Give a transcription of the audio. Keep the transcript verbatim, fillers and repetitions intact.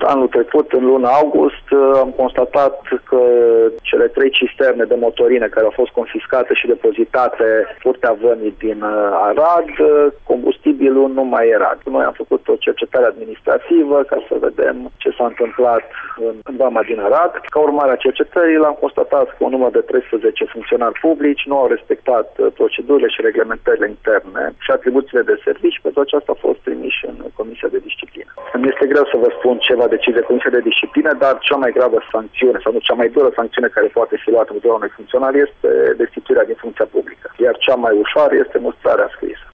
anul trecut, în luna august, am constatat că cele trei cisterne de motorină care au fost confiscate și depozitate Curtea Vămii din Arad, combustibilul nu mai era. Noi am făcut o cercetare administrativă ca să vedem ce s-a întâmplat în Vama din Arad. Ca urmare a cercetării, l-am constatat că un număr de treisprezece funcționari publici nu au respectat procedurile și reglementările interne și atribuțiile de servici. Pentru aceasta a fost trimiși în Comisia de Disciplină. Îmi este greu să vă spun ce va decide Comisia de Disciplină, dar cea mai gravă sancțiune, sau nu cea mai dură sancțiune care poate fi luată împotriva unui funcționar este destituirea din funcția publică, iar cea mai ușoară este mustrarea scrisă.